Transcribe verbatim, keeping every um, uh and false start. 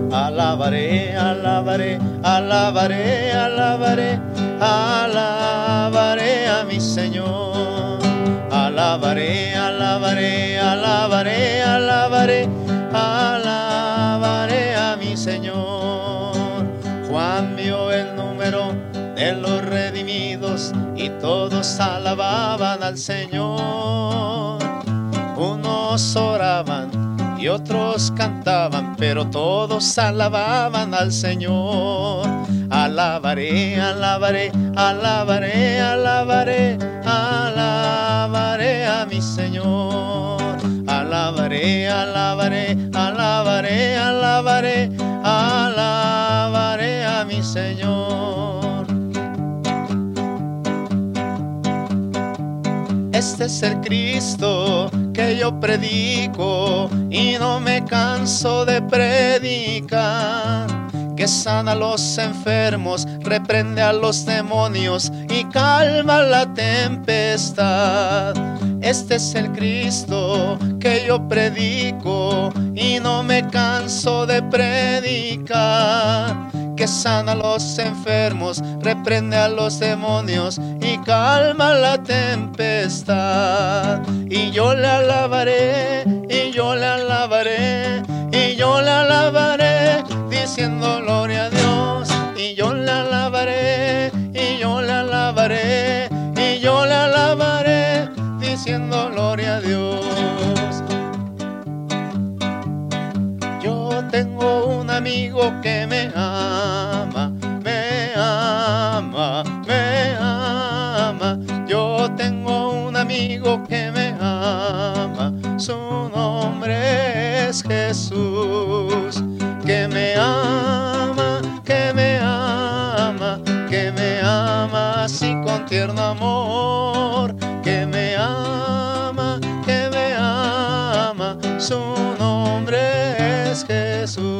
Alabaré, alabaré, alabaré, alabaré, alabaré a mi Señor. Alabaré, alabaré, alabaré, alabaré, alabaré a mi Señor. Juan vio el número de los redimidos y todos alababan al Señor. Unos oraban y otros cantaban, pero todos alababan al Señor. Alabaré, alabaré, alabaré, alabaré, alabaré a mi Señor. Alabaré, alabaré, alabaré, alabaré, alabaré a mi Señor. Este es el Cristo que yo predico y no me canso de predicar, que sana a los enfermos, reprende a los demonios y calma la tempestad. Este es el Cristo que yo predico y no me canso de predicar, que sana a los enfermos, reprende a los demonios y calma la tempestad. Y yo le alabaré, y yo le alabaré, y yo le alabaré, diciendo gloria a Dios. Y yo le alabaré, y yo le alabaré, y yo le alabaré, diciendo gloria a Dios. Yo tengo un amigo que me ama, me ama, me ama. Yo tengo un amigo que me ama, su nombre es Jesús. Que me ama, que me ama, que me ama así con tierno amor. Que me ama, que me ama, su nombre es Jesús.